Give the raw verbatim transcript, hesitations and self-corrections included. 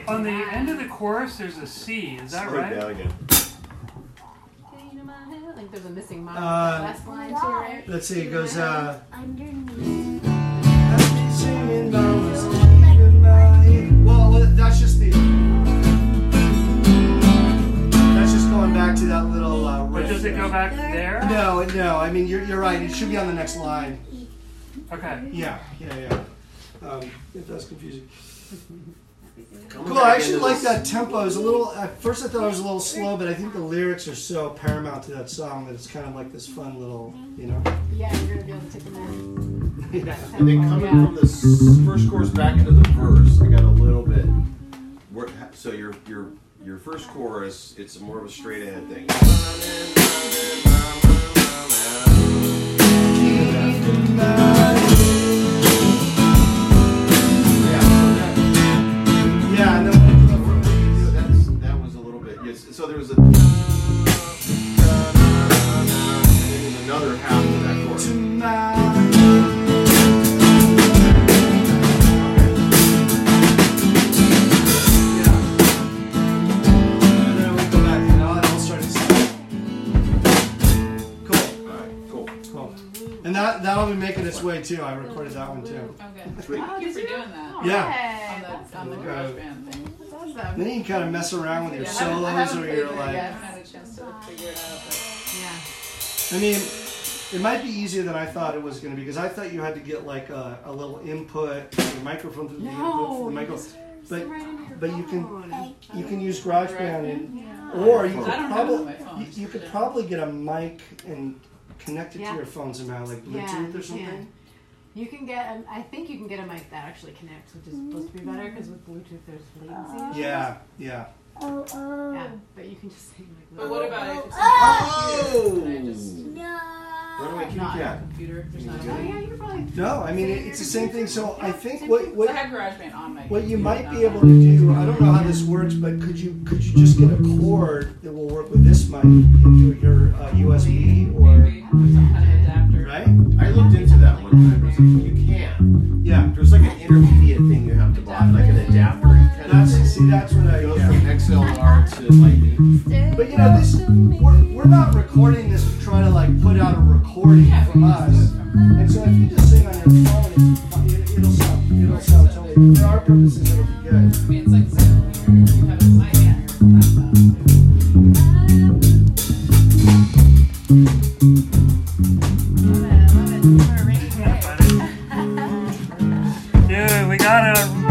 on the end of the chorus, there's a C. Is that Slow right? down again. I think there's a missing mark. Uh, last line too, right? Let's see. It goes. Uh, Underneath. Well, that's just the. That's just going back to that little. Uh, But riff does it go back there? No, no. I mean, you're you're right. It should be on the next line. Okay. Yeah, yeah, yeah. Um, if that's confusing. Come Cool. back I actually into like this- that tempo. It's a little. At first, I thought it was a little slow, but I think the lyrics are so paramount to that song that it's kind of like this fun little, you know. Yeah, you're gonna be able to take them in. Yeah. And then coming Yeah. from the s- first chorus back into the verse, I got a little bit. wor- So your your your first chorus, it's more of a straight ahead thing. Yeah, no. That's, that was a little bit. Yes. So there was a. And then another half of that chorus. And that that'll be making its way too. I recorded that one too. Okay. Sweet. Thank you for doing that. Yeah. On the, on the garage band thing. That's awesome. Then you can kind of mess around with your Yeah, I haven't- I solos, haven't or played you're with it like. yet. I haven't had a chance to figure it out. But Yeah. I mean, it might be easier than I thought it was going to be because I thought you had to get like a, a little input, the microphone through the input for No. the you micro. just But sit right into your but you can phone. you can use GarageBand and Yeah. or you I could don't have it on my probably phone. you, you could Yeah. probably get a mic and connect it Yeah. to your phone somehow, like Yeah, Bluetooth or you something. can. You can get, um, I think you can get a mic that actually connects, which is supposed to be better because with Bluetooth there's latency. issues. Yeah, yeah. Oh, oh. Yeah, but you can just sing like But what about if it's Oh! on my computer? Can I just No. Run away, kitty not on cat. a computer? There's not a Oh yeah, mic. you can probably. No, I mean it, it's the same thing. So I think Same what thing. what I have GarageBand on my what you computer, might not be on- able to do, I don't know how this works, but could you could you just get a cord that will work with this mic into your uh, U S B or Maybe some kind of adapter. right? I looked into that one time. It's like, you can. Yeah. There's like an intermediate thing you have to buy, like an adapter. You kind That's of see that's what I goes yeah. from X L R to Lightning. But you know this we're, we're not recording this to try to like put out a recording Yeah, from we just us. do it from- And so if you just sing on your phone, it's, it, it'll sound it'll sound totally for our purposes it'll be good. I mean, it's like Zoom. You have a mic on your laptop. Love it, love it. For a rainy day. Dude, we got a